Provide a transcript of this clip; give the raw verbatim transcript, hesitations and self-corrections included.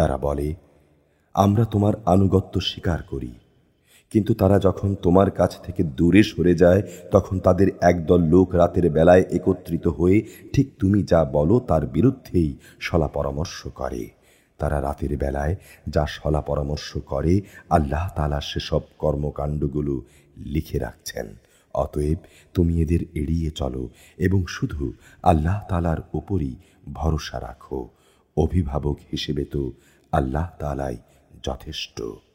তারা বলে, আমরা তোমার আনুগত্য স্বীকার করি। কিন্তু তারা যখন তোমার কাছ থেকে দূরে সরে যায়, তখন তাদের একদল লোক রাতের বেলায় একত্রিত হয়ে ঠিক তুমি যা বলো তার বিরুদ্ধেই সলা পরামর্শ করে। তারা রাতের বেলায় যা সলা পরামর্শ করে, আল্লাহ তাআলা সেসব কর্মকাণ্ডগুলো লিখে রাখছেন। অতএব তুমি এদের এড়িয়ে চলো এবং শুধু আল্লাহ তাআলার উপরই ভরসা রাখো। অভিভাবক হিসেবে তো আল্লাহ তাআলাই যথেষ্ট।